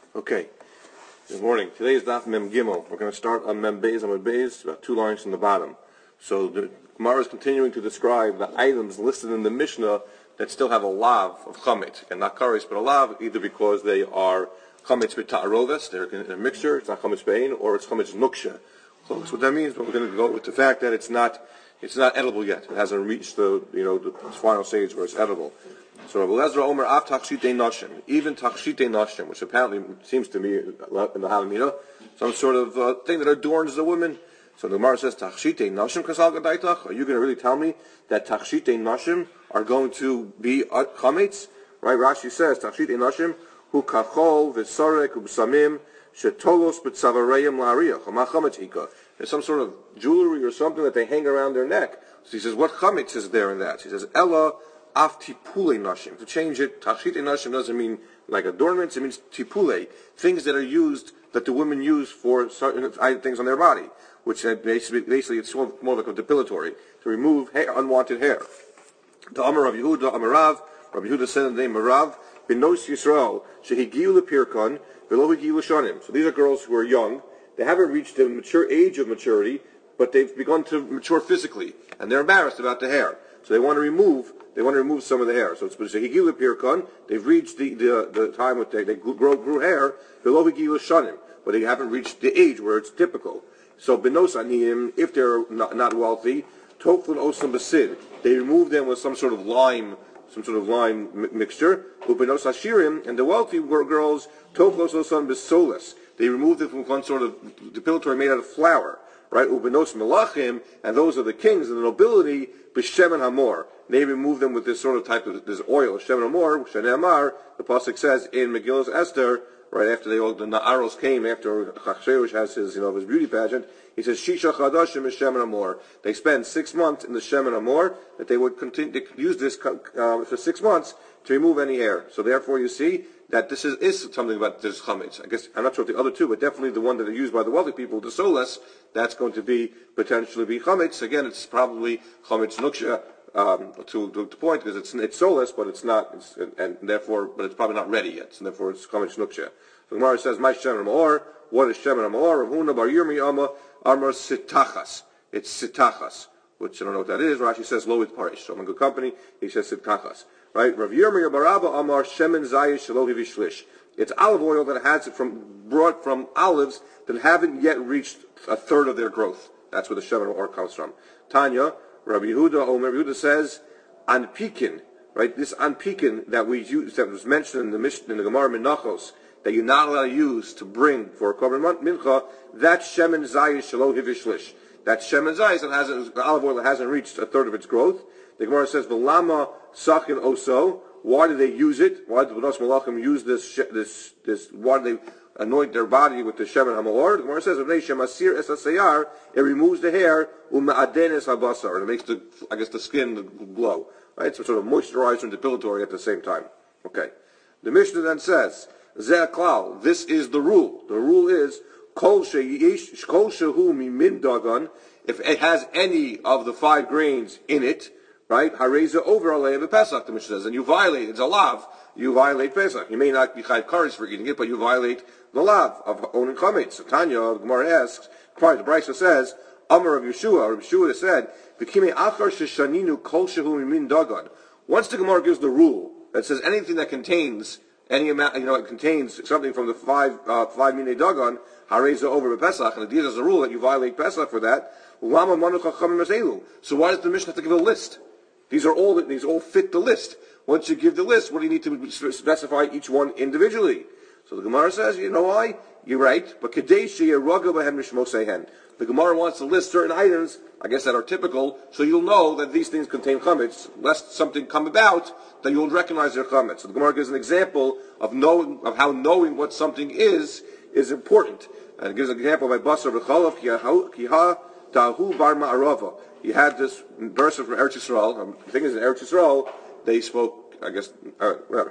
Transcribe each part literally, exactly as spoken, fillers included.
Okay, good morning. Today is Daf Mem Gimel. We're going to start on Mem Beis, Amud Beis, about two lines from the bottom. So the Gemara is continuing to describe the items listed in the Mishnah that still have a lav of chametz, and not kares, but a lav, either because they are chametz b'ta'aroves, they're in a mixture, it's not chametz bein, or it's chametz nuksha. So that's what that means, but we're going to go with the fact that it's not it's not edible yet. It hasn't reached the you know the final stage where it's edible. So Rabbi Elazar Omer Av Tachshitei Nashim, even Tachshitei Nashim, which apparently seems to me in the Halamina, some sort of uh, thing that adorns the women. So the Gemara says Tachshitei Nashim Kasal Gadaitach. Are you going to really tell me that Tachshitei Nashim are going to be uh, chametz? Right? Rashi says Tachshitei Nashim Hu Kachol V'Sorek U'B'Samim Shetolos B'Tzavareyim La'Ariyach Hama Chametz Ika. There's some sort of jewelry or something that they hang around their neck. So he says, what chametz is there in that? He says Ella Af tipule nashim. To change it, tachshitei nashim doesn't mean like adornments. It means tipule, things that are used that the women use for certain things on their body, which basically, basically it's more, more like a depilatory to remove hair, unwanted hair. The Amar Rav Yehuda Amarav, Rav Yehuda said in the name of Rav Benos Yisrael shehigiu lepirkon v'lo higiu l'shanim. So these are girls who are young. They haven't reached the mature age of maturity, but they've begun to mature physically, and they're embarrassed about the hair, so they want to remove. They want to remove some of the hair. So it's Higila Pirkon. They've reached the, the, the time when they, they grow, grew hair, below Higila Shanim, but they haven't reached the age where it's typical. So Benos Aniyim, if they're not, not wealthy, Toflin Osam Basid, they remove them with some sort of lime, some sort of lime mi- mixture. Benos Hashirim, and the wealthy girls, Toflos Osam Basolis, they remove them from one sort of depilatory made out of flour. Right, ubenos melachim, and those are the kings and the nobility. B'shemen hamor, they remove them with this sort of type of this oil. Shemen hamor, Shnei Amar. The pasuk says in Megillah Esther, right after they all the Na'aros came, after Achashverosh has his you know his beauty pageant, he says Shisha Chadashim is Shemen hamor. They spend six months in the Shemen hamor that they would continue to use this uh, for six months to remove any hair. So therefore, you see that this is, is something about this chametz. I guess I'm not sure what the other two, but definitely the one that are used by the wealthy people, the soles, that's going to be potentially be chametz. Again, it's probably chametz nuksha um, to, to to point because it's it's soles, but it's not, it's, and, and therefore, but it's probably not ready yet. So therefore, it's chametz nuksha. So Gemara says, "My shemen hamor." What is shemen hamor? Rav Huna bar Yirmi Amma Amar Sitachas. It's sitachas, which I don't know what that is. Rashi says lo with parish. So I'm in good company. He says sitachas. Right, Rav Yirmiyah Barabba Amar Shemen Zayish Shelo Hivi Shlish. It's olive oil that has it from brought from olives that haven't yet reached a third of their growth. That's where the Shemen oil comes from. Tanya, Rabbi Yehuda Omer Yehuda says anpikin. Right, this anpikin that we use that was mentioned in the Mishnah in the Gemara Menachos that you're not allowed to use to bring for a korban mincha. That's Shemen Zayish Shelo Hivi Shlish. That's Shemen Zayish that hasn't the olive oil that hasn't reached a third of its growth. The Gemara says, "V'lama sachin oso." Why do they use it? Why do the B'nos Malachim use this? This? This? Why do they anoint their body with the shemen hamor? The Gemara says, "V'nei shemasir es hasayar." It removes the hair. U'ma'aden es habasar, and it makes the, I guess, the skin glow. Right, so sort of moisturizer and depilatory at the same time. Okay. The Mishnah then says, "Zeh klal." This is the rule. The rule is kol sheyish kol shehu mimin dagan. If it has any of the five grains in it. Right? Hareza over Alei of Pesach, the Mishnah says, and you violate, it's a lav, you violate Pesach. You may not be chayv kares for eating it, but you violate the lav of owning chametz. So Tanya, the Gemara asks, the Brisa says, Amar of Yeshua, Rav Yeshua said, V'kimei achar sheshaninu kol shehu mimin dagan. Once the Gemara gives the rule that says anything that contains any amount, you know, it contains something from the five, uh, five minei dagan, hareza over Pesach, and it gives us a rule that you violate Pesach for that. Lama manu chachamim aselu. So why does the Mishnah have to give a list? These are all these all fit the list. Once you give the list, what do you need to specify each one individually? So the Gemara says, you know why? You're right. But kadesh yeraga b'hem mishmosehen. The Gemara wants to list certain items, I guess that are typical, so you'll know that these things contain chametz, lest something come about that you'll recognize their chametz. So the Gemara gives an example of knowing of how knowing what something is is important, and it gives an example by Basar v'chalav kiha tahu bar ma'arava. He had this person from Eretz Yisrael. The thing is, in Eretz Yisrael, they spoke, I guess, uh, whatever.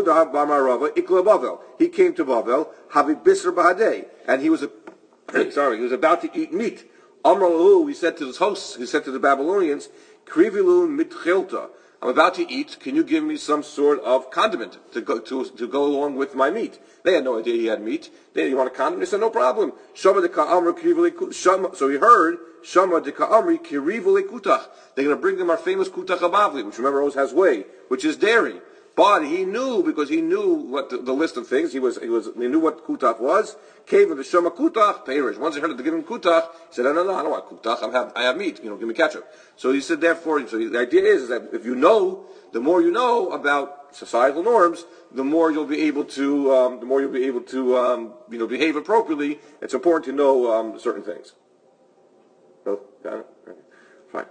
He came to Bavel, Habib Bisr Bahadeh, and he was a, sorry, he was about to eat meat. Amralahu, he said to his hosts, he said to the Babylonians, Krivilu mitchilta. I'm about to eat. Can you give me some sort of condiment to go to to go along with my meat? They had no idea he had meat. They didn't want a condiment. They said, no problem. Shama de ka'amri kirivule kutach. So he heard, Shama de ka'amri kirivule kutach. They're going to bring them our famous kutach abavli, which remember always has whey, which is dairy. But he knew, because he knew what the, the list of things, he was, he was, he knew what kutach was. Came with the shama kutach, perish. Once he heard it to give him kutach, he said, no, no, no, I don't want kutach, I have, I have meat, you know, give me ketchup. So he said, therefore, so the idea is, is that if you know, the more you know about societal norms, the more you'll be able to, um, the more you'll be able to, um, you know, behave appropriately. It's important to know, um, certain things. So, got it? Okay. Fine.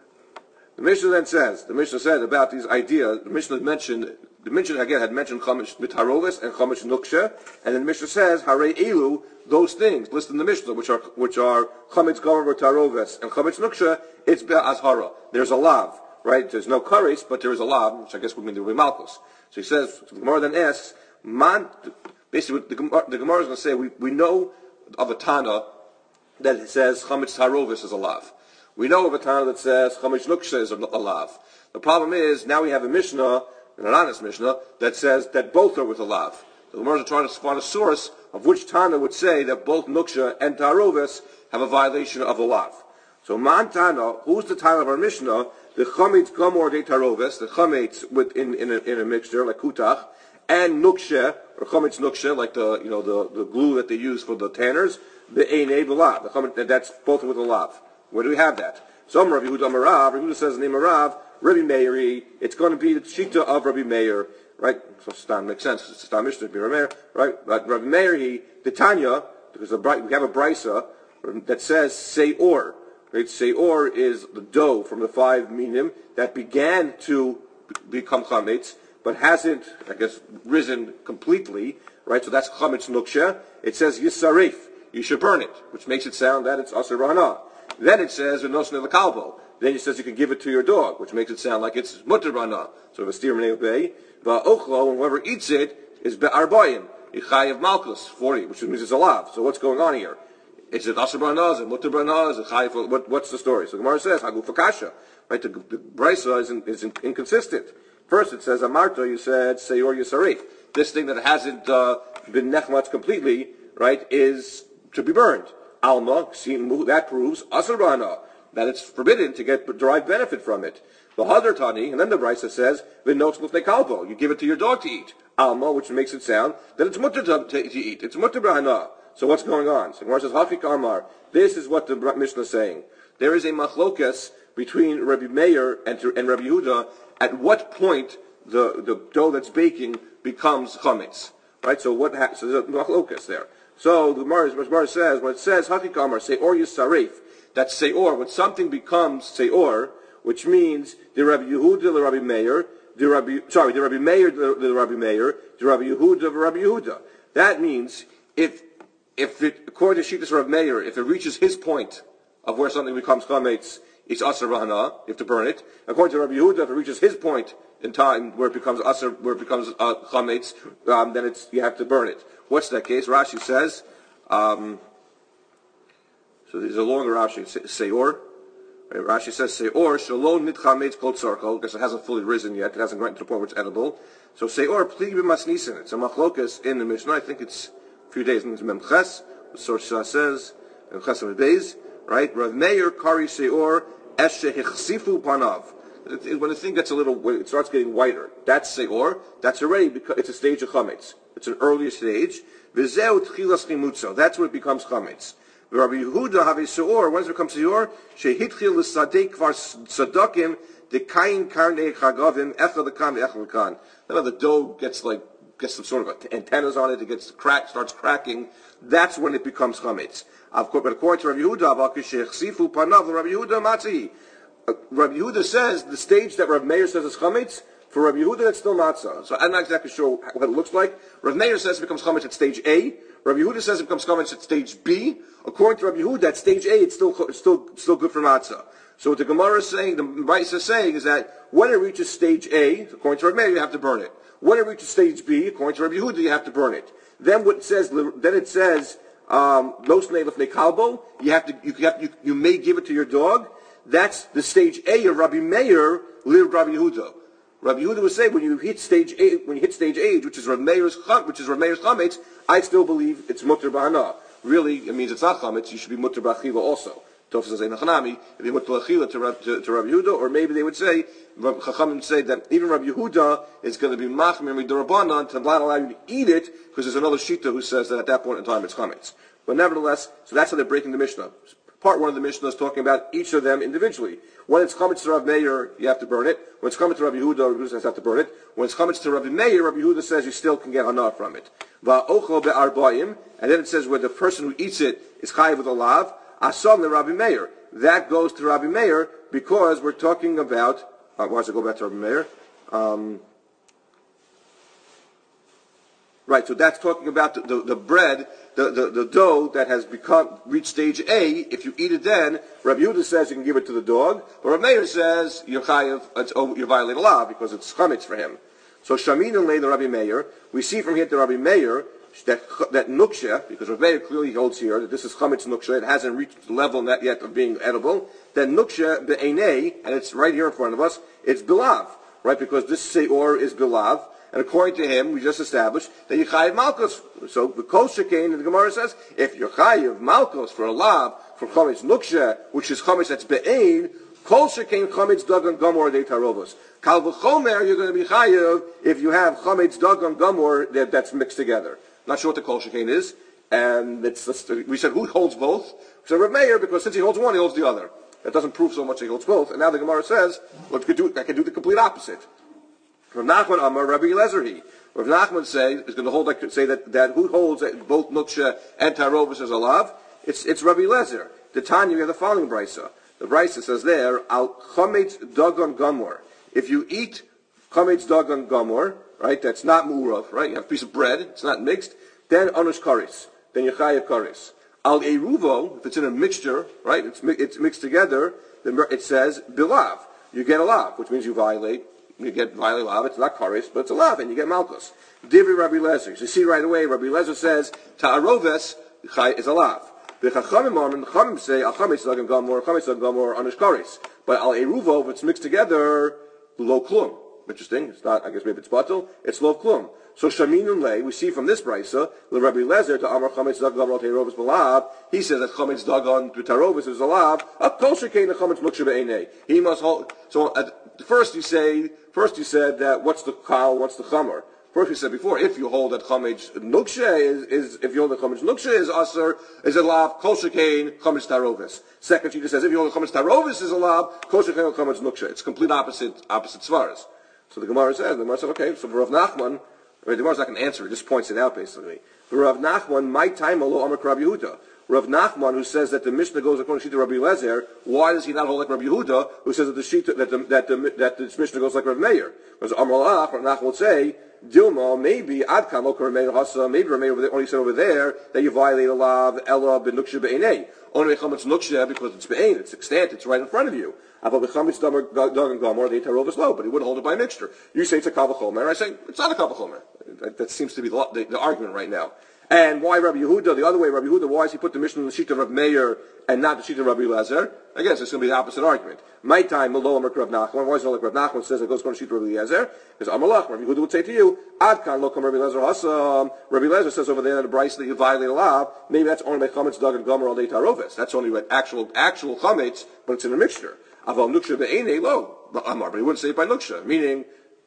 The Mishnah then says, the Mishnah said about these ideas, the Mishnah mentioned, the Mishnah again had mentioned Chomesh Mitarovis and Chomesh Nuksha, and then the Mishnah says, Harei Elu, those things listed in the Mishnah, which are, which are Chomesh Gomer Mitarovis and Chomesh Nuksha, it's Be'azhara. There's a lav, right? There's no kares, but there is a lav, which I guess would mean the Malchus. So he says, so the Gemara then asks, Man, basically the Gemara, the Gemara is going to say, we, we know of a Tana that it says Chomesh Tarovis is a lav. We know of a Tana that says Chomesh Nuksha is a lav. The problem is, now we have a Mishnah, an honest Mishnah, that says that both are with a lav. The Gemara is trying to find a source of which Tana would say that both Nuksha and Tarovis have a violation of a lav. So Man Tana, who's the Tana of our Mishnah? The Chometz Gomor de Tarovis, the Chometz with in, in, a, in a mixture like Kutach, and Nuksha, or Chometz Nuksha, like the, you know, the, the glue that they use for the tanners, the Einei, the lav. The Chometz, that's both with a lav. Where do we have that? Some Rabbi Yehuda Marav, Rabbi Yehuda says the name of Rav, Rabbi Meiri, it's going to be the Shita of Rabbi Meir, right? So Stam makes sense. It's Stam Mishnah, Rabbi Meir, right? But Rabbi Meir, he, the Tanya, because the, we have a brisa that says Seor, right? Seor is the dough from the five minim that began to become chametz, but hasn't, I guess, risen completely, right? So that's chametz nuksha. It says Yisarif, you should burn it, which makes it sound that it's Asar Rana. Then it says V'nosne l'kalbo. Then it says you can give it to your dog, which makes it sound like it's mutter rana. So a steer menei obey. Va'ochlo, and whoever eats it is be'arbayim. Ichai of malchus, forty, which means it's a lav. So what's going on here? Is it asar rana? Is it mutter rana? Is it chai? What, what's the story? So the Gemara says hagu fakasha. Right? The, the brisa is, in, is in, inconsistent. First it says amarta. You said seyor yisarif. This thing that hasn't uh, been nechmatz completely, right, is to be burned. Alma, that proves asar rana, that it's forbidden to get derived benefit from it. The Hadar Tani, and then the Brisa says, V'notes lufnei kalbo, you give it to your dog to eat. Alma, which makes it sound that it's mutter to, to, to eat. It's mutter b'hana. So what's going on? So Gemara says, Hafik Amar, this is what the Mishnah is saying. There is a machlokas between Rabbi Meir and, and Rabbi Yehuda at what point the, the dough that's baking becomes chametz. Right? So what happens? So there's a machlokas there. So the Gemara says, when it says Hafik Amar, Seor Yisaref, that's Seor, when something becomes Seor, which means the Rabbi Yehuda, the Rabbi Meir, the Rabbi, sorry, the Rabbi Meir, the, the Rabbi Meir, the Rabbi Yehuda, the Rabbi Yehuda. That means if, if it, according to Shittas Rabbi Meir, if it reaches his point of where something becomes chametz, it's asar rahana, you have to burn it. According to Rabbi Yehuda, if it reaches his point in time where it becomes asar, where it becomes uh, chametz, um, then it's you have to burn it. What's that case? Rashi says, um, so there's a longer Rashi, Seor. Right? Rashi says, Seor, Shalom Nitchametz Kol Tzarko, because it hasn't fully risen yet, it hasn't gotten to the point where it's edible. So Seor, Pli B'masnisin, it's a machlokas in the Mishnah, I think it's a few days, it's Memches, the source says, Memches Beis, right? Rav Meir, Kari Seor, Eshe Hichsifu Panav. When the thing gets a little, when it starts getting whiter, that's Seor, that's already, because it's a stage of Chametz. It's an earlier stage. V'zeu tchilas chimutzo. That's when it becomes chametz. Rabbi Yehuda have a seor. When does it become seor? Shehitchil l'sadei kvar sadakim dekain karnei chagavim echad lekan ve'echad lekan. Then the dough gets like gets some sort of antennas on it. It gets cracked, starts cracking. That's when it becomes chametz. Of course, but according to Rabbi Yehuda, v'akishechsifu panav Rabbi Yehuda matzi. Rabbi Yehuda says the stage that Rabbi Meir says is chametz. For Rabbi Yehuda, it's still matzah. So I'm not exactly sure what it looks like. Rabbi Meir says it becomes chametz at stage A. Rabbi Yehuda says it becomes chametz at stage B. According to Rabbi Yehuda, at stage A, it's still it's still still good for matzah. So what the Gemara is saying, the Brisa is saying, is that when it reaches stage A, according to Rabbi Meir, you have to burn it. When it reaches stage B, according to Rabbi Yehuda, you have to burn it. Then what it says, then it says, um, los neilef nekalbo. You have to, you have, you, you may give it to your dog. That's the stage A of Rabbi Meir, live Rabbi Yehuda. Rabbi Yehuda would say when you hit stage eight, when you hit stage age, which is Rav Meir's which is Rav Meir's chametz, I still believe it's mutter b'hana. Really, it means it's not chametz. You should be mutter b'achila also. Tofas says nachnami. If you mutter b'achila to Rabbi to, to Rabbi Yehuda, or maybe they would say Chachamim would say that even Rabbi Yehuda is going to be machmir midurabanan to not allow you to eat it because there's another shita who says that at that point in time it's chametz. But nevertheless, so that's how they're breaking the Mishnah. Part one of the Mishnah is talking about each of them individually. When it's chametz to Rav Meir, you have to burn it. When it's chametz to Rabbi Yehuda, Rabbi Yehuda says you have to burn it. When it's chametz to Rabbi Meir, Rabbi Yehuda says you still can get hana from it. Va'ochel be'arba'im, and then it says where the person who eats it is chayiv with a lav, asam le Rabbi Meir. That goes to Rabbi Meir because we're talking about, uh, why does it go back to Rabbi Meir? Um, Right, so that's talking about the, the, the bread, the, the, the dough that has become reached stage A. If you eat it then, Rabbi Yehuda says you can give it to the dog, but Rabbi Meir says you're chayav, it's, oh, you violate a law because it's chametz for him. So Shamin and Lei, the Rabbi Meir, we see from here to Rabbi Meir that that nuksha, because Rabbi Meir clearly holds here that this is chametz nuksha, it hasn't reached the level not yet of being edible. Then nuksha be'enei, and it's right here in front of us, it's bilav, right? Because this seor is bilav. And according to him, we just established that you chayiv malchus. So the kol shekain, and the Gemara says, if you're chayiv malchus for a lav, for chametz nuksha, which is chametz that's be'ein, kol shekain chametz dagan gamor de tarovos. Kal v'chomer, you're going to be chayiv if you have chametz dagan gamor that, that's mixed together. Not sure what the kol shekain is, and it's we said who holds both? We said Rav Meir, because since he holds one, he holds the other. That doesn't prove so much he holds both. And now the Gemara says, well, I can do, I can do the complete opposite. Rav Nachman Amar Rabbi Eliezer he. Rav Nachman say is going to hold like say that, that who holds that both nuksha and tarovus is a lav? It's it's Rabbi Eliezer. The Tanya, we have the following brisa. The brisa says there al chametz dagan gamor. If you eat chametz dagan gamor, right? That's not mu'urav, right? You have a piece of bread. It's not mixed. Then anush karis. Then you chayav karis. Al eruvo, if it's in a mixture, right? It's it's mixed together. Then it says bilav. You get a lav, which means you violate. You get violate lav, it's not karis, but it's a lav, and you get malchus. Divri Rabbi Lezer. So you see right away, Rabbi Lezer says, ta'aroves is a lav. The chachamim are, and the chachamim say, al chametz dagan gamor, chametz dagan gamor, anish karis. But al eruvo, if it's mixed together, lo klum. Interesting, it's not, I guess maybe it's batel, it's lo klum. So shamin and lei, we see from this brisa, the Rabbi Lezer, to amar chametz dagan gamor, ta'aroves b'lav, he says that chametz dagan ta'aroves is a lav, a kol shekein the chametz nuksha be'enei. He must hold, so at first you say, First you said that what's the kal, what's the chamer? First we said before, if you hold that chametz nuksha is, is if you hold that chametz nuksha is aser, is a lav, kol shekain, chametz tarovis. Second she just says if you hold that chametz tarovis is a lav, kol shekain, chametz nuksha. It's complete opposite, opposite svaras. So the Gemara says, the Gemara said, okay, so for Rav Nachman, I mean, the Gemara's not going to answer it, just points it out basically. For Rav Nachman, my time alo amar Rabbi Yehuda. Rav Nachman, who says that the Mishnah goes according to Rabbi Lezer, why does he not hold like Rabbi Yehuda, who says that the Shita, that the, that the, that this Mishnah goes like Rav Meir? Because Amar Lach, Rav Nachman will say, Dilma, maybe Adkan lo Rav Meir Hasa, maybe Rav Meir only said over there that you violate a lav Ella ben Nuksha be'enei. Only chametz nuksha because it's be'ein, it's extant, it's right in front of you. About the chametz dagan gamor, they tarovus low, but he wouldn't hold it by mixture. You say it's a kavachomer, I say it's not a kavachomer. That, that seems to be the, the, the argument right now. And why Rabbi Yehuda, the other way, Rabbi Yehuda, why does he put the Mishnah in the sheet of Rabbi Meir and not the sheet of Rabbi Eliezer? I guess it's going to be the opposite argument. My time, Malo Amar Rav Nachman, why is it not like Rav Nachman says it goes according to the sheet of Rabbi Eliezer? Because Amalach, Rabbi Yehuda would say to you, Adkan Lo Kam Rabbi Eliezer Hasam. Rabbi Eliezer says over there in the Bryce that you violate a law. Maybe that's only by chametz dagan gamor al day taroves. That's only with actual, actual chametz, but it's in a mixture. Aval nuksha be'enei lo. Amar, but he wouldn't say it by nuksha, meaning,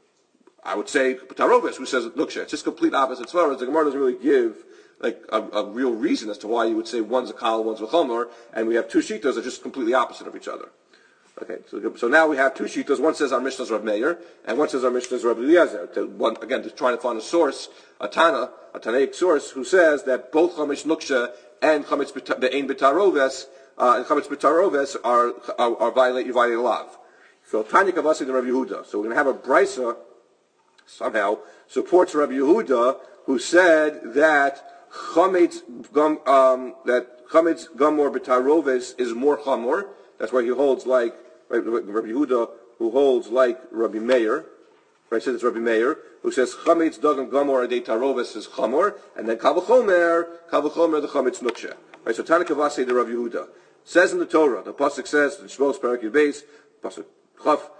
I would say taroves, who says nuksha. It's just complete opposite. As far as the Gemara doesn't really give like a, a real reason as to why you would say one's a kal, one's a chomer, and we have two shitas that are just completely opposite of each other. Okay, so, so now we have two shitas. One says our Mishnah is Rav Meir, and one says our Mishnah is Rav Eliezer. To one, again, just trying to find a source, a Tana, a Tanaic source, who says that both chametz nuksha and chametz be'ein b'taroves uh, and chametz b'taroves are, are are violate you violate a lav. So Tanya Kavasi and Rav Yehuda. So we're going to have a brisa somehow supports Rav Yehuda, who said that chametz gum um, that chametz gamor b'taroves is more chamor. That's why he holds like right, Rabbi Yehuda, who holds like Rabbi Meir. Right, says it's Rabbi Meir, who says chametz dagan gamor adei taroves is chamor, and then kavachomer kavachomer the chametz nuksha. Right, so Tana Kavasi the Rabbi Yehuda says in the Torah, the pasuk says in Shmos Parak Yud Beis, pasuk Chaf,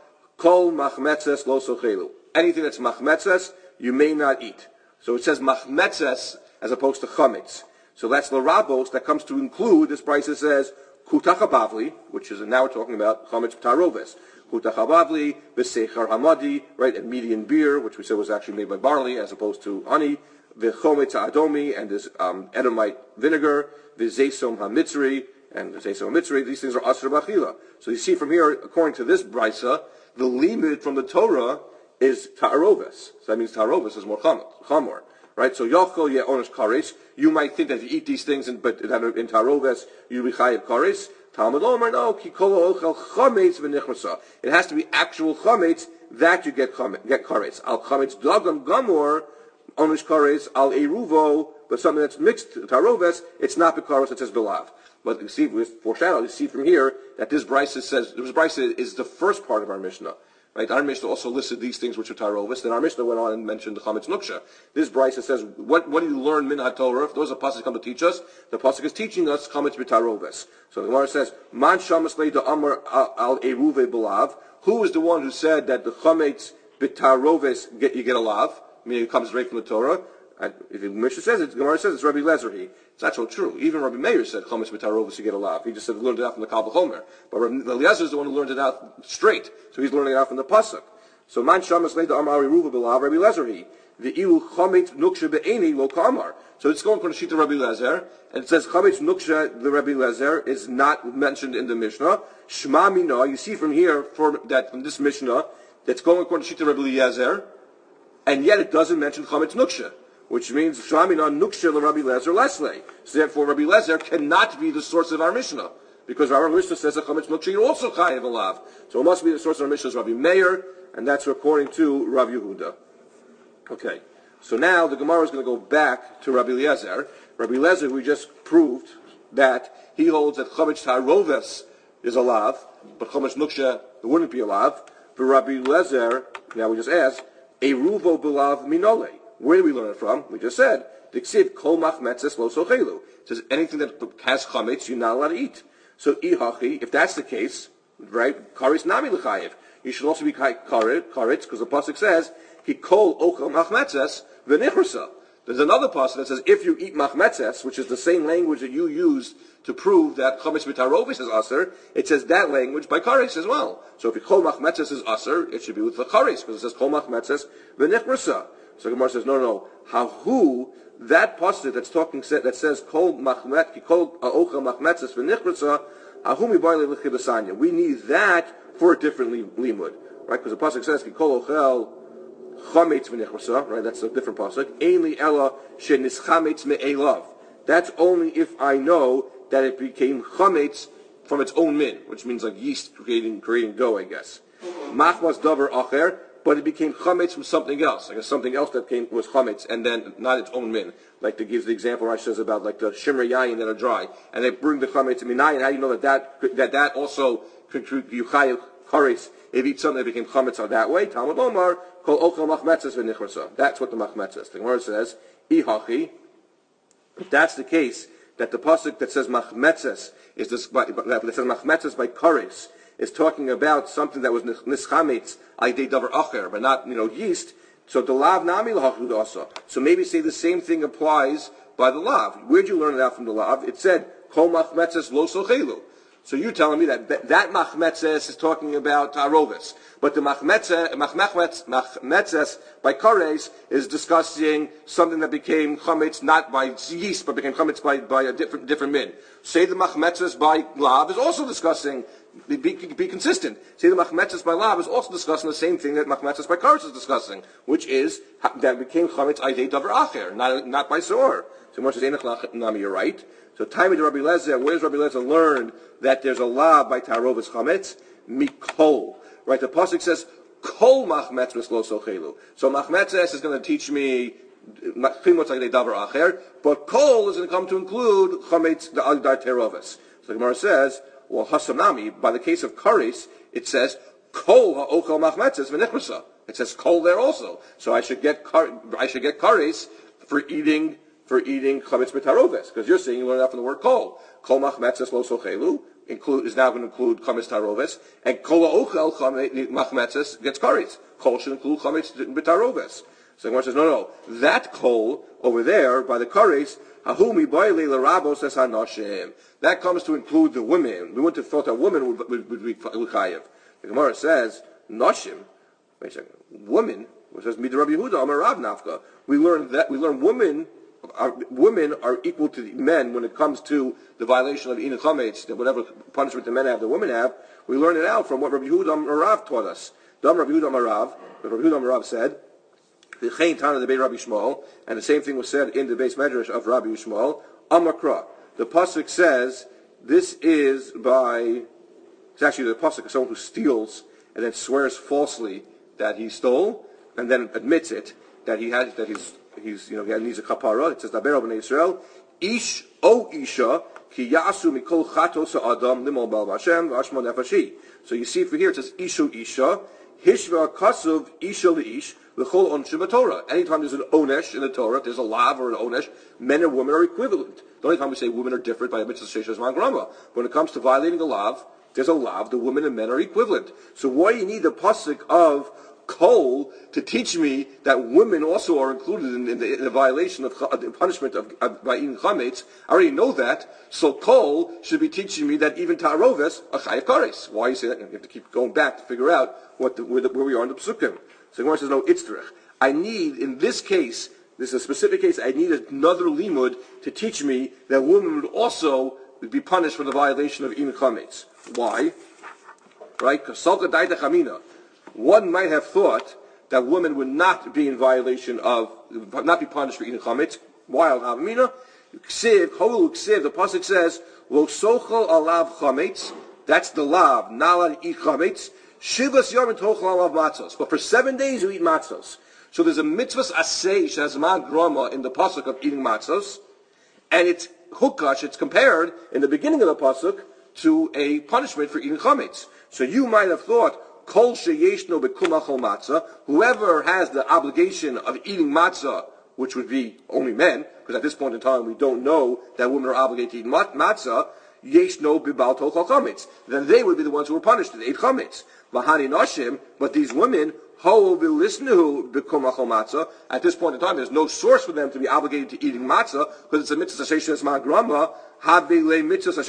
Kol machmetzes lo sochelu. Anything that's machmetzes, you may not eat. So it says machmetzes as opposed to chametz. So that's the rabos that comes to include, this brisa says, kutacha bavli, which is, and now we're talking about chametz taroves. Kutacha bavli, v'seichar hamadi, right, and median beer, which we said was actually made by barley as opposed to honey, v'chometz adomi, and this um, Edomite vinegar, v'zeisom hamitzri, and the Zaysom Mitzri, these things are Asr Bachila. So you see from here, according to this brisa, the limit from the Torah is Ta'aroves. So that means Ta'aroves is more Chamor. Right? So Yochel Ye'onesh Kares, you might think that if you eat these things, in, but in Ta'aroves, you'll be Chayav Kares. Talmud Omer, no, Kikolo Ochel Chametz V'nichrasa. It has to be actual Chametz that you get get Kares. Al Chametz Dagam Gamor, Onesh Kares, Al Eruvo, but something that's mixed Ta'aroves, it's not Bekaros, it says Belav. But you see, with foreshadow, you see from here that this brisa says, this brisa is the first part of our Mishnah. Right? Our Mishnah also listed these things which are Tarovis. Then our Mishnah went on and mentioned the Chametz Nuksha. This brisa says, what, what do you learn min HaTorah? If those are pasuk come to teach us, the pasuk is teaching us Chametz b'Tarovis. So the Gemara says, Man shamas leida amar al eruve belav. Who is the one who said that the Chametz b'Tarovis, get, you get a lav? Meaning it comes right from the Torah. And if the Mishnah says it, the Gemara says it's Rabbi Lezer. It's not so true. Even Rabbi Meir said Chametz b'Tarovis you get a lav. He just said learned it out from the Kal V'chomer. But Rabbi Eliezer is the one who learned it out straight. So he's learning it out from the pasuk. So man shamas leida amar eruva belav Rabbi Lezer. The ilu Chametz nuksha be'eni lo kamar. So it's going from the sheet of Rabbi Lezer, and it says Chametz nuksha the Rabbi Lezer is not mentioned in the Mishnah. Shema mina. You see from here from that from this Mishnah that's going according to the sheet of Rabbi Lezer, and yet it doesn't mention Chametz nuksha. Which means Shamina Nuksha Rabbi Lezer Leslie. So therefore Rabbi Lezer cannot be the source of our Mishnah. Because our Mishnah says that Chametz Nuksha you also Chayav Alav. So it must be the source of our Mishnah is Rabbi Meir, and that's according to Rabbi Yehuda. Okay. So now the Gemara is going to go back to Rabbi Lezer. Rabbi Lezer, we just proved that he holds that Chametz Taroves is a lav, but Chametz Nuksha it wouldn't be a lav. For Rabbi Lezer, now we just asked, Eruvo Belav Minole. Where do we learn it from? We just said, Diksiv kol machmetzes lo sochelu. It says anything that has chametz, you're not allowed to eat. So ihachi, if that's the case, right, karis nami l'chayev. You should also be karit, because the pasuk says, ki kol ochel machmetzes v'nichrasa. There's another pasuk that says, if you eat machmetzes, which is the same language that you used to prove that chametz b'tarovis is aser, it says that language by karis as well. So if you kol machmetzes is aser, it should be with the karis, because it says kol machmetzes v'nichrasa. So Gemara says, no, no, no. How who that pasuk that's talking that says kol machmet kol ochel machmetzes v'nichrasa ahu mibayle l'chibasanya. We need that for a different limud, right? Because the pasuk says kol ochel chametz v'nichrasa, right? That's a different pasuk. Ainli ella shenischametz me'elav. That's only if I know that it became chametz from its own min, which means like yeast creating creating dough, I guess. Machmas davar acher. But it became chametz from something else. Like something else that came was chametz, and then not its own min. Like to give the example Rashi says about like the shimmer yayin that are dry, and they bring the chametz to minayin. How do you know that that that, that also yuchayev kares? If you eat something that became chametz on that way, Talmud Omar kol ochel machmetzes v'nichrasa. That's what the machmetzes. The Gemara says ihachi. If that's the case, that the pasuk that says machmetzes is this that says machmetzes by kares is talking about something that was nischametz aydei davar acher, but not you know yeast. So the lav nami lahachud also. So maybe say the same thing applies by the lav. Where'd you learn it out from the lav? It said kol machmetzes lo sochelu. So you're telling me that that, that machmetzes is talking about tarovis, but the machmetzes machmetzes by kares is discussing something that became chametz not by yeast, but became chametz by, by a different different min. Say the machmetzes by lav is also discussing. Be, be, be consistent. Say the machmetzes by lav is also discussing the same thing that machmetzes by kares is discussing, which is that became chametz aydei davar acher, not not by soor. So much as enach nami, you're right. So time of Rabbi Lezer, where does Rabbi Lezer learn that there's a lav by tarovis chametz? Mikol. Right, the pasuk says, kol machmetzes lo sochelu. So machmetzes is going to teach me chimot aydei davar acher, but kol is going to come to include chametz the adar terovis. So the Gemara says, well, hasanami, by the case of kares, it says, kol ha'ochel machmetzes v'nichrasa. It says kol there also. So I should get kar, I should get kares for eating for eating chametz b'taroves, because you're saying you learn that from the word kol. Kol machmetzes lo sochelu, include is now going to include chametz taroves, and kol ochel machmetzes gets kares. Kol should include chametz b'taroves. So the Gemara says, no, no, that kol over there by the kares, hahumi boile l'rabos es hanoshim. That comes to include the women. We wouldn't have thought that women would, would, would be chayev. The Gemara says, noshim. Wait a second. Women. It says Mida Rabbi Yehuda Amar Rav Nafka. We learn that we learn women are women are equal to men when it comes to the violation of Inu Chametz, that whatever punishment the men have, the women have. We learn it out from what Rabbi Yehuda Amar Rav taught us. Dam Rabbi Yehuda Amar Rav. Rabbi Yehuda Amar Rav said, the Chayin Tana the Beit Rabbi Shmuel, and the same thing was said in the base medrash of Rabbi Shmuel. Amakra. The pasuk says this is by. It's actually the pasuk of someone who steals and then swears falsely that he stole, and then admits it that he has that he's he's you know he needs a kapara. It says Daber b'nei Yisrael ish o isha ki yasu mikol chatos adam limol bal Hashem v'ashma nefashi. So you see for here it says ishu isha hishva kasuv isha leish v'chol onshim Torah. Anytime there's an onesh in the Torah, there's a lav or an onesh, men and women are equivalent. The only time we say women are different by a mitzvah sheshes man grama. When it comes to violating a lav, there's a lav. The women and men are equivalent. So why do you need the pasuk of Kol to teach me that women also are included in, in, the, in the violation of the punishment of, of by eating chametz? I already know that. So Kol should be teaching me that even ta'aroves are chayav kares. Why you say that? You have to keep going back to figure out what the, where, the, where we are in the psukim. So the Gemara says, no, itzrich. I need, in this case, this is a specific case, I need another limud to teach me that women would also be punished for the violation of eating chametz. Why? Right? Because salka daita chamina. One might have thought that women would not be in violation of, not be punished for eating chametz. Wild havamina. Ksiv, holu ksiv, the pasuk says, lo sochal alav chametz. That's the lav, not allowed to eat chametz. Shivas yom tochal alav matzos. But for seven days you eat matzos. So there's a mitzvahs asay shazman grama in the pasuk of eating matzos, and it's hukash. It's compared in the beginning of the pasuk to a punishment for eating chametz. So you might have thought, Kol sheyeshno bekumachol matzah, whoever has the obligation of eating matzah, which would be only men, because at this point in time we don't know that women are obligated to eat matzah, yeshno bibal tochal chametz. Then they would be the ones who were punished, they ate chametz. V'hani nashim, but these women, ho v'lisnu bekumachol matzah, at this point in time there's no source for them to be obligated to eating matzah, because it's a mitzvah sashesh esman grama, so then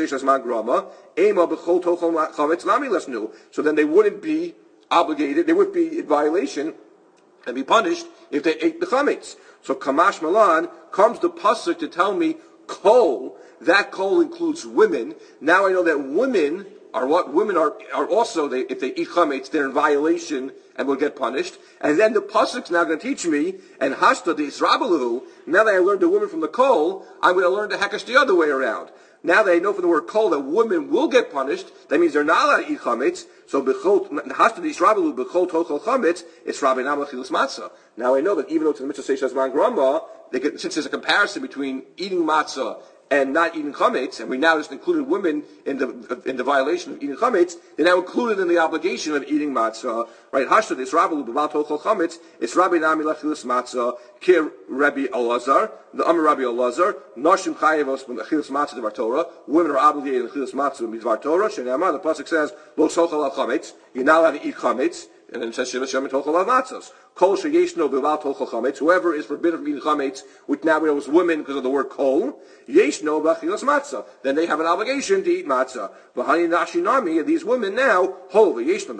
they wouldn't be obligated, they wouldn't be in violation and be punished if they ate the chametz. So Kamash Malan comes the pasuk to tell me kol, that kol includes women. Now I know that women are what women are are also, they, if they eat chametz, they're in violation and will get punished. And then the pasuk's now going to teach me, and hashta the israbalu, now that I learned the woman from the kol, I'm going to learn the hekash the other way around. Now that I know from the word kol that women will get punished, that means they're not allowed to eat chametz. So b'chol hashta the israbalu b'chol tochel chametz, it's rabinam l'chilus matzah. Now I know that even though it's in the mitzvah seish man grama, they get, since there's a comparison between eating matzah and not eating chametz, and we now just included women in the in the violation of eating chametz, they're now included in the obligation of eating matzah. Right? Hashta this Rabbi b'val tochel chametz, it's Rabbi nami lachilas matzah, kir Rabbi Elazar, the Amar Rabbi Elazar, nashim chayevos lachilas matzah devar Torah. Women are obligated in lachilas matzah midvar Torah. Shenamar, the pasuk says lo sochal al chametz, you're not allowed to eat chametz, and then it says shiva shem tochel al matzos. Kol sheyeshno b'val tochel chametz. Whoever is forbidden from eating chametz, which now we know is women because of the word kol, yeshno b'achilas matzah. Then they have an obligation to eat matzah. V'hani nashinami, these women now, ho v'yeshno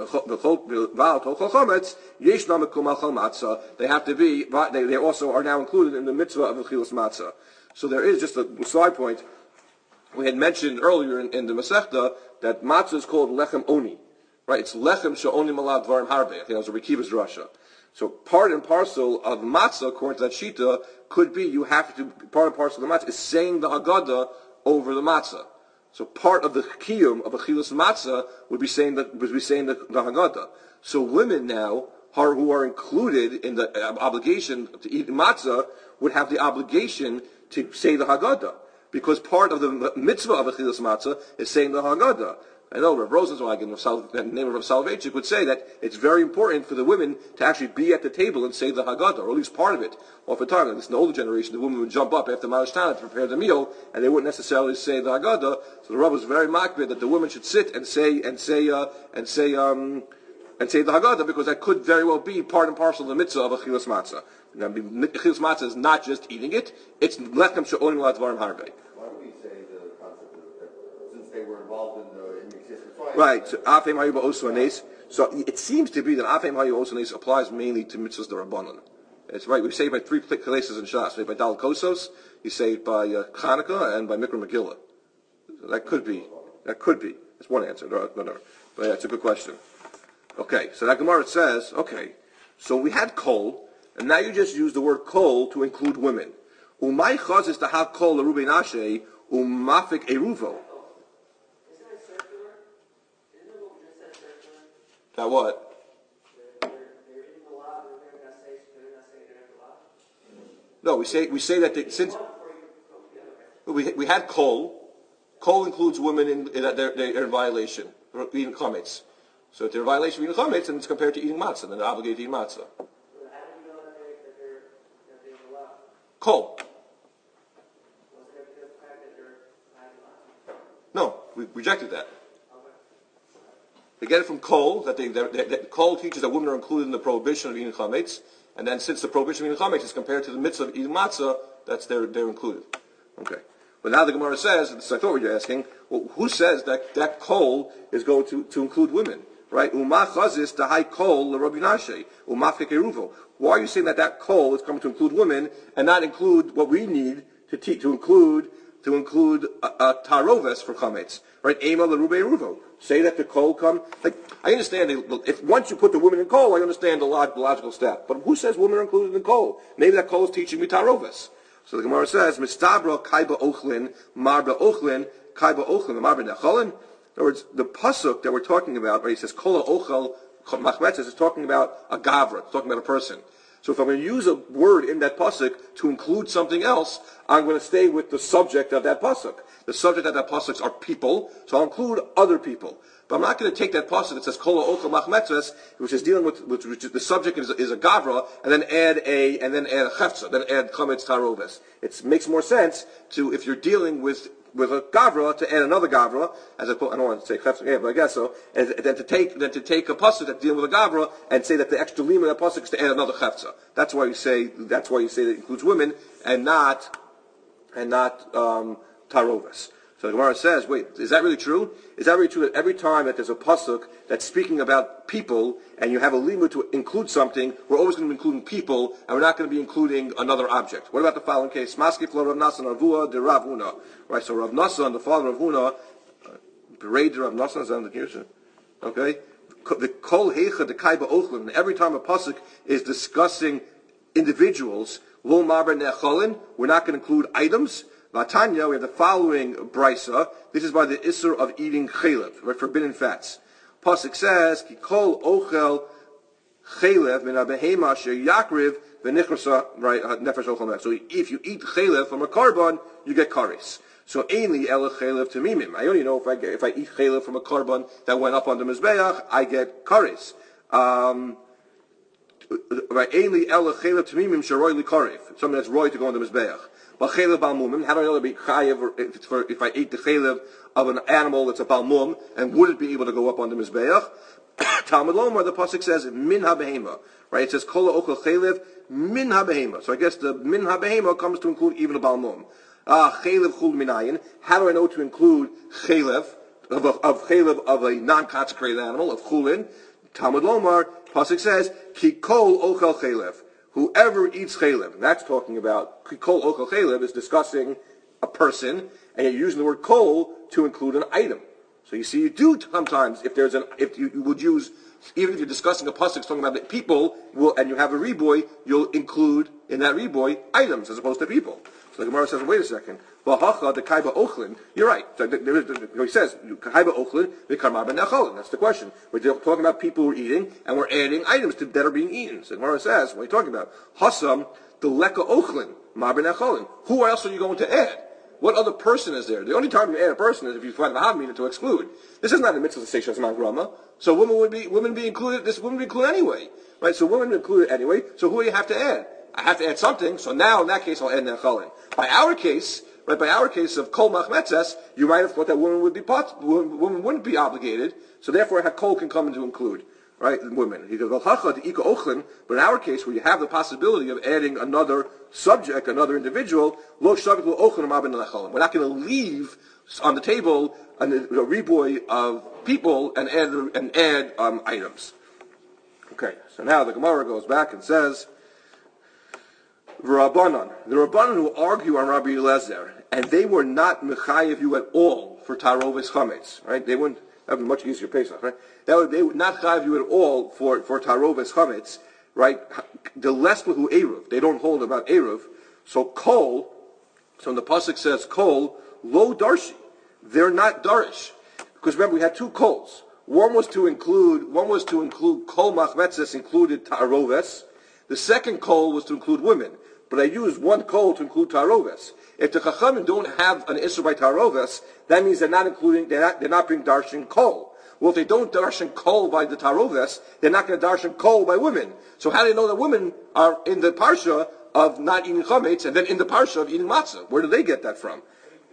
b'val tochel chametz, yeshno mekumal chal matzah. They have to be, they, they also are now included in the mitzvah of achilas matzah. So there is just a side point. We had mentioned earlier in, in the Masechta that matzah is called lechem oni. Right? It's lechem she'oni malav dvarim harbe. I think that was a Rekiva's Rasha. So part and parcel of matzah, according to that shita, could be you have to, part and parcel of the matzah is saying the Haggadah over the matzah. So part of the kiyum of achilas matzah would be saying that would be saying the, the Haggadah. So women now are, who are included in the obligation to eat matzah would have the obligation to say the Haggadah. Because part of the mitzvah of achilas matzah is saying the Haggadah. I know Rav Rosenzweig in the name of Rav Soloveitchik would say that it's very important for the women to actually be at the table and say the Haggadah, or at least part of it. Off a target. This in the older generation, the woman would jump up after Ma'arish Tana to prepare the meal, and they wouldn't necessarily say the Haggadah. So the Rav was very makbid that the woman should sit and say and say uh, and say um, and say the Haggadah, because that could very well be part and parcel of the mitzvah of Achilas Matzah. Now, Achilas Matzah is not just eating it; it's lechem she'olim ladvarim harbe. Why do we say the concept of that since they were involved in the in the existence? Right. So Afem Hayu Ba'osu Anes. So it seems to be that Afem Hayu Ba'osu Anes applies mainly to mitzvahs D'Rabbanan. It's right. We say it by three places in Shas. By Dal Kosos, you say it by uh, Chanukah and by Mikra Megillah. So that could be. That could be. That's one answer. No, no, no. But yeah, it's a good question. Okay. So that Gemara says, okay. So we had kol, and now you just use the word kol to include women. Umay chaz is to have kol l'rubei nashe umafik eruvo. Now what? No, we say we say that they, since we we had kol, kol includes women in, in that they're, they're in violation, eating chametz. So if they're in violation of eating chametz, and it's compared to eating matzah, then they're obligated to eat matzah. Kol. No, we rejected that. They get it from Kol, that they, they, they, Kol teaches that women are included in the prohibition of eating chametz, and then since the prohibition of eating chametz is compared to the mitzvah of eating matzah, that's they're, they're included. Okay. But now the Gemara says, this I thought we were asking, well, who says that that Kol is going to, to include women? Right? Uma chazis dahai Kol l'Rabbi Nashe, umafke keruvo. Why are you saying that that Kol is coming to include women and not include what we need to teach, to include to include a, a taroves for chametz? Right? Ema l'rubei ruvo. Say that the kol come. Like I understand, they, if once you put the women in kol, I understand the, log, the logical step. But who says women are included in kol? Maybe that kol is teaching me tarovis. So the Gemara says, "Mistabra kaiba ochlin, marba ochlin, kaiba ochlin, marba necholin." In other words, the pasuk that we're talking about, where he says kola ochel machmetzes, is talking about a gavra, it's talking about a person. So if I'm going to use a word in that pasuk to include something else, I'm going to stay with the subject of that pasuk. The subject of that pasuk are people, so I'll include other people. But I'm not going to take that pasuk that says kola ochel machmetzes, which is dealing with, with which is, the subject is, is a gavra, and then add a and then add a chefza, then add chametz taroves. It makes more sense to, if you're dealing with with a gavra, to add another gavra, as a, I don't want to say chefza, yeah, but I guess so, and then to take then to take a pasuk that's dealing with a gavra and say that the extra lima of that pasuk is to add another chefza. That's why you say that's why you say that it includes women and not and not um, taroves. So the Gemara says, wait, is that really true? Is that really true that every time that there's a pasuk that's speaking about people and you have a limud to include something, we're always going to be including people and we're not going to be including another object? What about the following case? Maskif lo Rav Nassan Avua de Rav Huna. Right, so Rav Nassan, the father of Huna, berate Rav Nassan, is that in the Kirsha? Okay? The kol heicha de kaiba ochlin. Every time a pasuk is discussing individuals, lo marber necholin, we're not going to include items. Latanya, we have the following brisa. This is by the Isser of eating chalev, right, forbidden fats. Pasuk says, Ki kol ochel chalev min ha-behema asher yakriv v'nichrasa, right, nefesh ochel mech. So if you eat chalev from a carbon, you get karis. So ainli ela chalev tamimim. I only know if I get, if I eat chalev from a carbon that went up on the mizbeach, I get karis. Um, right, ainli ela chalev tamimim sharoi li karif. Something that's roy to go on the mizbeach. But chalev balmumim, how do I know to be chayev if, for, if I ate the chalev of an animal that's a balmum, and would it be able to go up on the mizbeach? Talmud Lomar, the pasuk says min ha-behema, right? It says kol ochel chalev min ha-behema. So I guess the min ha-behema comes to include even a balmum. Ah, chalev chul minayin. How do I know to include chalev of, of chalev of a non-consecrated animal of chulin? Talmud Lomar, pasuk says ki kol ochel chalev. Whoever eats chalev, and that's talking about kol ochel chalev, is discussing a person, and you're using the word kol to include an item. So you see, you do sometimes, if there's an, if you, you would use, even if you're discussing a pasuk talking about the people, will, and you have a reboy, you'll include in that reboy items as opposed to people. So the Gemara says, wait a second. V'hacha the kaiba ochlin. You're right. So there is, he says kaiba ochlin v'karmar ben necholin. That's the question. We're talking about people who are eating, and we're adding items to, that are being eaten. So the Gemara says, what are you talking about? Hasam the leka ochlin mar ben necholin. Who else are you going to add? What other person is there? The only time you add a person is if you find a Havamina to exclude. This is not a mitzvah to say Shazman Grama. So women would be women be included. This women be included anyway, right? So women are included anyway. So who do you have to add? I have to add something. So now in that case, I'll add Nechalin. By our case, right? By our case of Kol Machmetzes, you might have thought that women would be part, women wouldn't be obligated. So therefore, Kol can come into include. Right, women. He goes, but in our case, where you have the possibility of adding another subject, another individual, we're not going to leave on the table a, a riboy of people and add and add um, items. Okay, so now the Gemara goes back and says, Rabbanan, the Rabbanan who argue on Rabbi Eliezer, and they were not mechayev you at all for tarovis chametz, right? They wouldn't. That would be much easier Pesach, right? That would, they would not chayav you at all for, for taroves chametz, right? The less who eruv, they don't hold about eruv. So kol, so when the pasuk says kol, lo darshi, they're not darish. Because remember, we had two kols. One was to include, one was to include kol machmetzes included taroves. The second kol was to include women. But I used one kol to include taroves. If the Chachamim don't have an issur by taroves, that means they're not including, they're not, they're not being darshan kol. Well, if they don't darshan kol by the taroves, they're not going to darshan kol by women. So how do they know that women are in the parsha of not eating chametz and then in the parsha of eating matzah? Where do they get that from?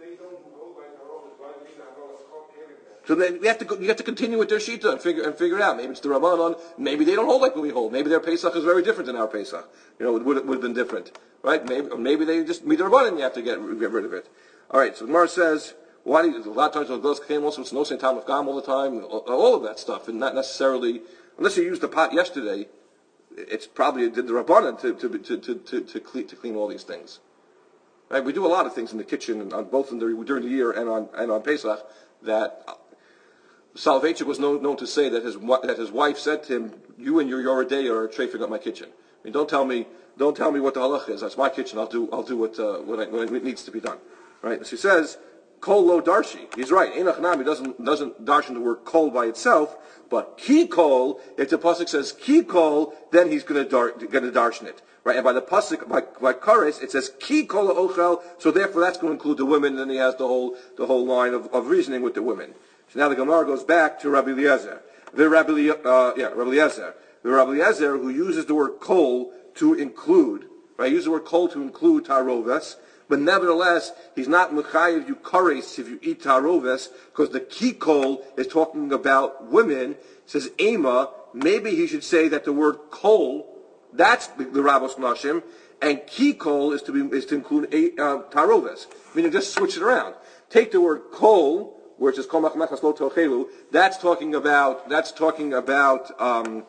So then we have to go, you have to continue with their shita and figure and figure it out. Maybe it's the Rabbanon. Maybe they don't hold like we hold. Maybe their Pesach is very different than our Pesach. You know, it would, it would have been different, right? Maybe or maybe they just meet the Rabbanon and you have to get get rid of it. All right. So the Gemara says, why do you, a lot of times the girls came also it's no same time of Gam all the time, all, all of that stuff, and not necessarily unless you used the pot yesterday. It's probably did the Rabbanon to to to to to, to, clean, to clean all these things. Right? We do a lot of things in the kitchen and on both in the, during the year and on and on Pesach that. Soloveitchik was known, known to say that his that his wife said to him, "You and your Yoredei are trafing up my kitchen. I mean, don't tell me, don't tell me what the halach is. That's my kitchen. I'll do, I'll do what uh, what, I, what it needs to be done." Right? And she says, "Kol lo darshi." He's right. Einach nami doesn't doesn't darshan the word kol by itself, but ki kol. If the pasuk says ki kol, then he's going to dar, going to darshan it. Right? And by the pasuk by by kares, it says ki kol ochel. So therefore, that's going to include the women. And then he has the whole the whole line of, of reasoning with the women. So now the Gemara goes back to Rabbi Eliezer. The Rabbi, uh, yeah, Rabbi Eliezer. The Rabbi Eliezer who uses the word kol to include, right? He uses the word kol to include taroves, but nevertheless, he's not mechayev you kares if you eat taroves, because the ki kol is talking about women. It says ema, maybe he should say that the word kol, that's the, the Rabos Nashim, and ki kol is to be is to include a, uh, taroves. Meaning just switch it around. Take the word kol, where it says kol machmechas lo tochelu, that's talking about that's talking about um,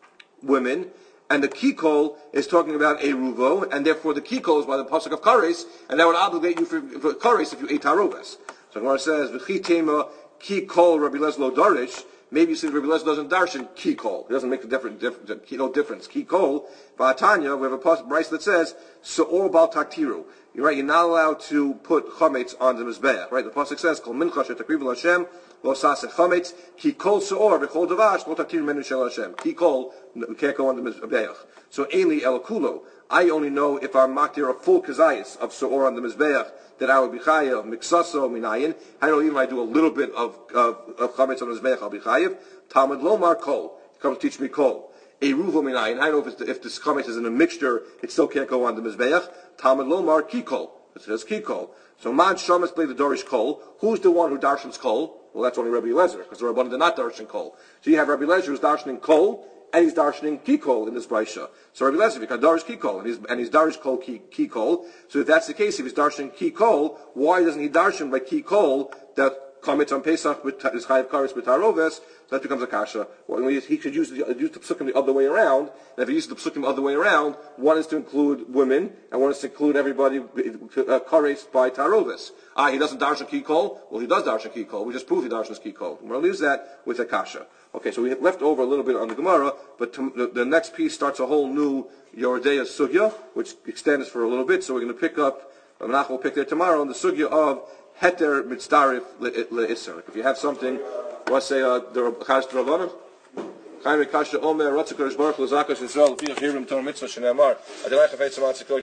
women, and the kikol is talking about eruvo, and therefore the kikol is by the pasuk of kares, and that would obligate you for, for kares if you ate taroves. So Gemara says v'chi tema kikol Rabbi Eliezer lo darish. Maybe you see Rabbi Eliezer doesn't darshan kikol. It doesn't make the different, different no difference. Kikol v'atanya we have a pasuk Bryce that says se'or bal taktiru. You're right. You're not allowed to put chametz on the mizbeach. Right. The pasuk says, "Kol mincha shetakriv l'Hashem lo saseh chametz ki kol seor v'chol davash lo taktir menu shel Hashem." Ki kol can't go on the mizbeach. So ainli elakulo. I only know if I'm maktir a full kazayis of seor on the mizbeach that I would be chayav miksaso minayin. I don't even I do a little bit of of, of chametz on the mizbeach. I'll be chayav. Talmud lomar kol. Come teach me kol. Eruvo minayin. I know if, it's, if this chametz is in a mixture, it still can't go on the mizbeach. Talmud lomar kikol. It says kikol. So man shamas play the dorish kol. Who's the one who darshans kol? Well, that's only Rabbi Eliezer, because the Rabbanan did not darshan kol. So you have Rabbi Eliezer who's darshaning kol, and he's darshaning kikol in this brayshah. So Rabbi Eliezer, because darish kikol, and he's and he's darish kol kikol. So if that's the case, if he's darshaning kikol, why doesn't he darshan by kikol that chametz on Pesach with his chayav kares b'taroves? So that becomes a kasha. Well, he could use the, use the psukim the other way around. And if he uses the psukim the other way around, one is to include women, and one is to include everybody uh, kares by taroves. Ah, he doesn't darshan kikol. Well, he does darshan kikol. We just proved he darshans kikol. We'll use that with a kasha. Okay, so we left over a little bit on the Gemara, but to, the, the next piece starts a whole new Yoredeya sugya, which extends for a little bit. So we're going to pick up. Menach will pick there tomorrow on the sugya of heter mitzdarif le'isser. If you have something, let's say uh, the Chash Dravanim. Chaim Kasha Omer Ratzakarish Baruch Lazakash Yisrael L'Fi Achirim Torah Mitzvah Shnei Amar Adonai Chafetz Matzikol.